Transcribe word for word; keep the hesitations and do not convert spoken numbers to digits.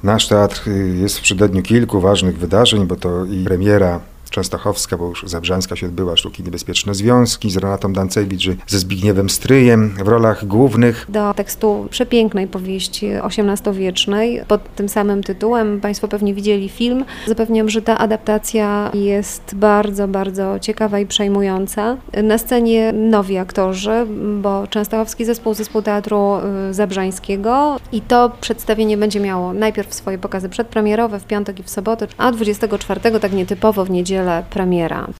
Nasz teatr jest w przededniu kilku ważnych wydarzeń, bo to i premiera częstochowska, bo już zabrzańska się odbyła, Sztuki Niebezpieczne Związki z Renatą Dancewicz, ze Zbigniewem Stryjem w rolach głównych. Do tekstu przepięknej powieści osiemnastowiecznej pod tym samym tytułem. Państwo pewnie widzieli film. Zapewniam, że ta adaptacja jest bardzo, bardzo ciekawa i przejmująca. Na scenie nowi aktorzy, bo Częstochowski Zespół, Zespół Teatru Zabrzańskiego i to przedstawienie będzie miało najpierw swoje pokazy przedpremierowe w piątek i w sobotę, a dwudziestego czwartego tak nietypowo w niedzielę premiera.